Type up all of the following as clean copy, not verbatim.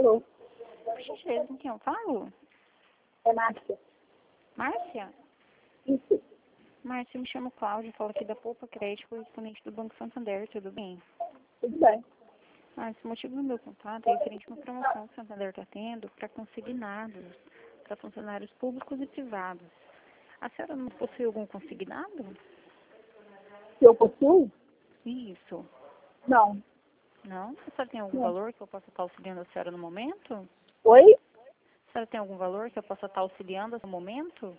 Alô? Por gentileza, com quem eu falo? É Márcia. Márcia? Isso. Márcia, eu me chamo Cláudia, falo aqui da Poupa Crédito, correspondente do Banco Santander, tudo bem? Tudo bem. Márcia, o motivo do meu contato é referente a uma promoção que o Santander está tendo para consignados, para funcionários públicos e privados. A senhora não possui algum consignado? Se eu possuo? Isso. Não. Não? A senhora tem algum Não. valor que eu possa estar auxiliando a senhora no momento? Oi? A senhora tem algum valor que eu possa estar auxiliando no momento?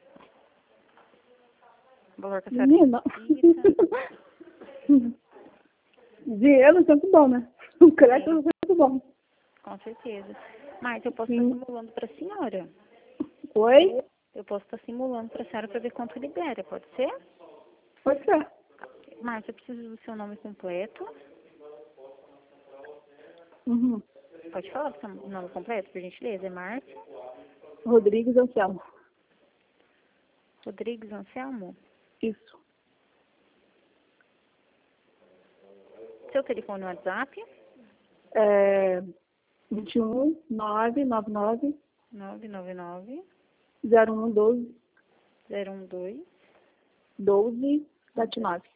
O valor que a senhora Menina. necessita? Dinheiro é sempre bom, né? O crédito é sempre bom. Com certeza. Mas eu posso Sim. estar simulando para a senhora. Oi? Eu posso estar simulando para a senhora para ver quanto libera, pode ser? Pode ser. Márcia, eu preciso do seu nome completo. Uhum. Pode falar o seu nome completo, por gentileza? É Márcia Rodrigues Anselmo. Rodrigues Anselmo? Isso. Seu telefone no WhatsApp? É 21 999 999 0112 012 1279.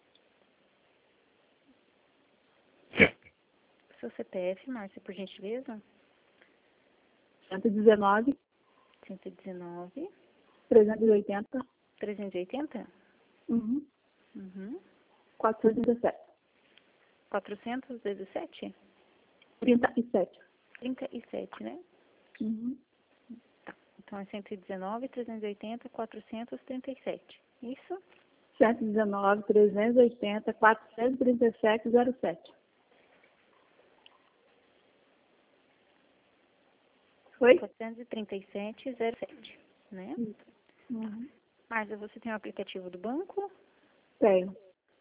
Seu CPF, Márcia, por gentileza? 119 119 380 380? uhum. Uhum. 417. 417? 37. 37, né? Uhum. Então é 119 380 437. Isso? 119 380 437 07. Foi? 437,07, né? Uhum. Márcia, você tem o aplicativo do banco? Tenho.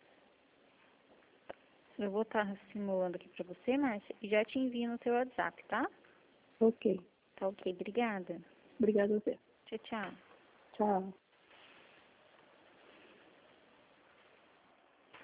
Eu vou estar simulando aqui para você, Márcia, e já te envio no teu WhatsApp, tá? Ok. Tá ok, obrigada. Obrigada a você. Tchau, tchau. Tchau.